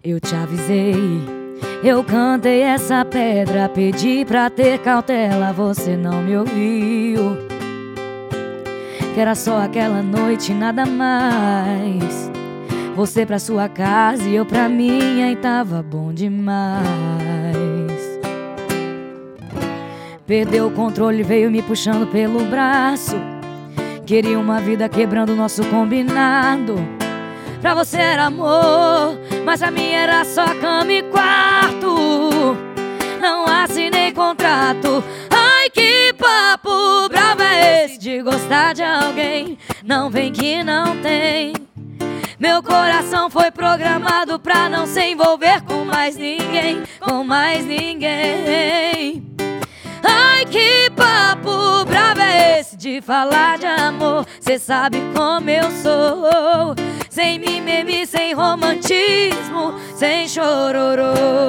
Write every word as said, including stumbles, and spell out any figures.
Eu te avisei, eu cantei essa pedra, pedi pra ter cautela, você não me ouviu. Que era só aquela noite, nada mais. Você pra sua casa e eu pra minha, e tava bom demais. Perdeu o controle, veio me puxando pelo braço. Queria uma vida quebrando o nosso combinado. Pra você era amor, mas a minha era só cama e quarto. Não assinei contrato. Ai, que papo bravo é esse de gostar de alguém? Não vem que não tem. Meu coração foi programado pra não se envolver com mais ninguém, com mais ninguém. Ai, que papo bravo é esse de falar de amor? Cê sabe como eu sou, sem mimimi, sem romantismo, sem chororô.